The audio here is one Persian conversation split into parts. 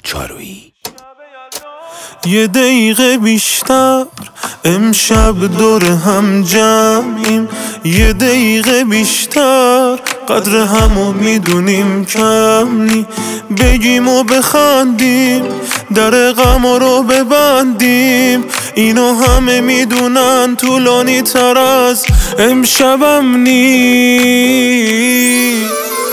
چارویی. یه دقیقه بیشتر امشب دور هم جمعیم، یه دقیقه بیشتر قدر همو میدونیم کم نی، بگیم و بخندیم در غم رو ببندیم، اینو همه میدونن طولانی تر از امشبم نی.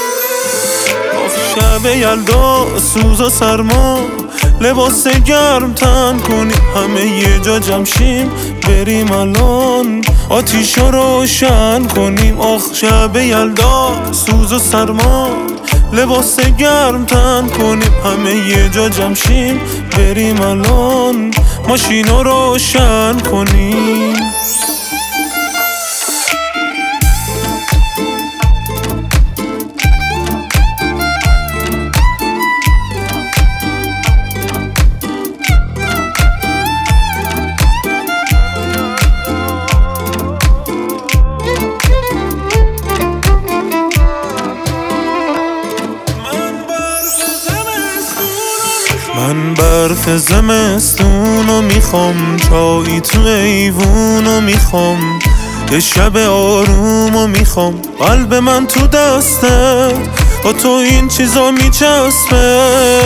شب یلدا سوز و سرما لباس گرم تن کنیم، همه یه جا جمع شیم بریم الان آتیشو روشن کنیم. آخ شب یلدا سوز و سرما لباس گرم تن کنیم، همه یه جا جمع شیم بریم الان ماشینو روشن کنیم. من برف زمستونو میخوام، چایی تو ایوونو میخوام، یه شب آرومو میخوام، قلب من تو دستت با تو این چیزا میچسبه.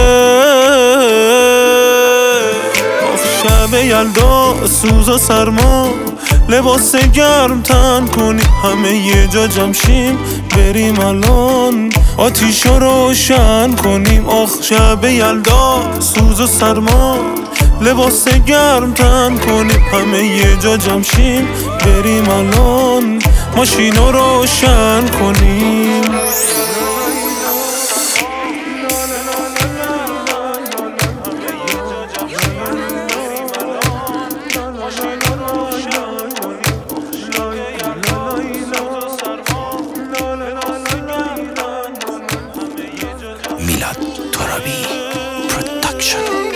شب یلدا سوز و سرما لباس گرم تن کنیم، همه یه جا جمع شیم بریم الان آتیشو روشن کنیم. آخ شب یلدا سوز و سرما لباس گرم تن کنیم، همه یه جا جمع شیم بریم الان ماشینو روشن کنیم. میلاد ترابی پروداکشن.